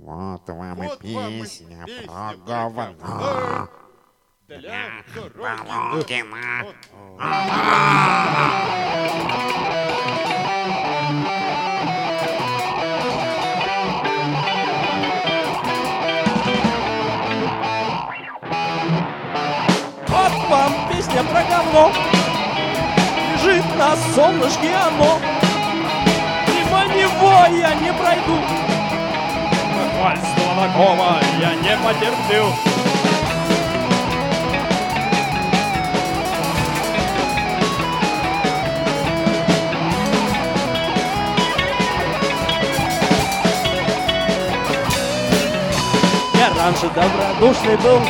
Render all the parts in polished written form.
Вот вам и Вот вам и песня песня про про говно. говно. Для дороги. Балкина. Вот вам песня про говно. Лежит на солнышке оно. Мимо него я не пройду. Нахвальства такого я не потерплю. Я раньше добродушный был.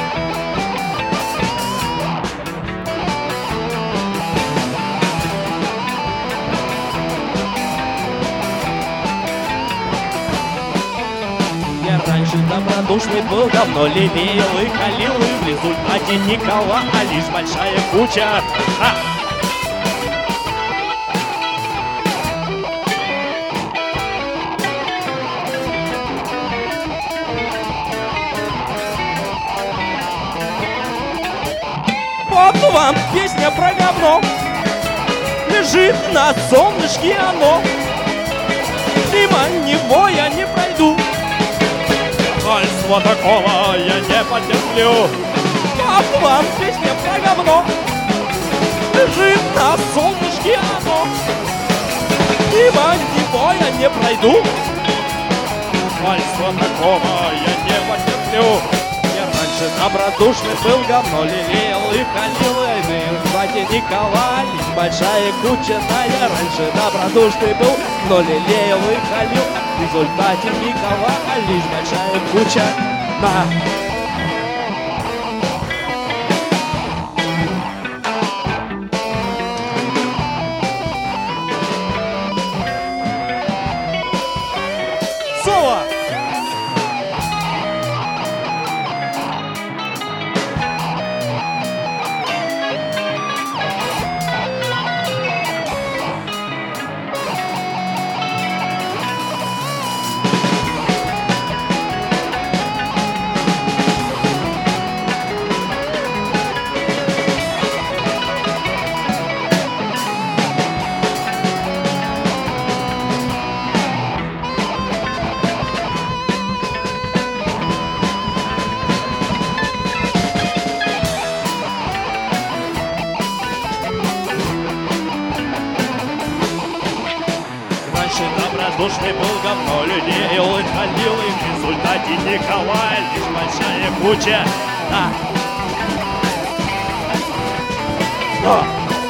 Я раньше добродушный был, давно лелеял и халил, и в результате никого, а лишь большая куча. Вот вам песня про говно. Лежит на солнышке оно. Мимо него я не пройду. Нахвальства такого я не потерплю. Вот вам песня про говно. Лежит на солнышке оно. Мимо него я не пройду. Нахвальства такого я не потерплю. Я раньше добродушный был, говно лелеял и халил, и в результате никого, лишь большая куча. Да, я раньше добродушный был, но лелеял и халил, в результате никого, а лишь большая куча. На. Соло! Раньше добродушный был, говно лелеял и халил, и в результате никого, лишь большая куча. Да. Да.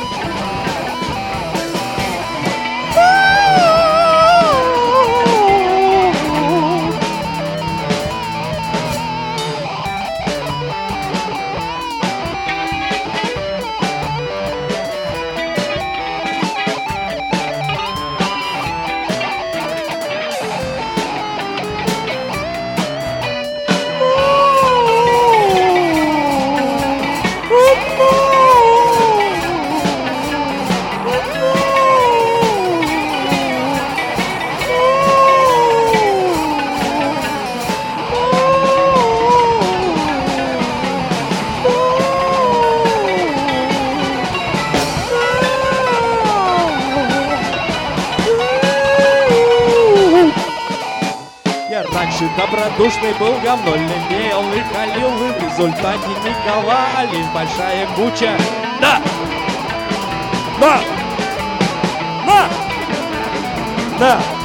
Я раньше добродушный был, говно лелеял и халил, и в результате никого, а лишь большая куча. Да! Да! Да! Да!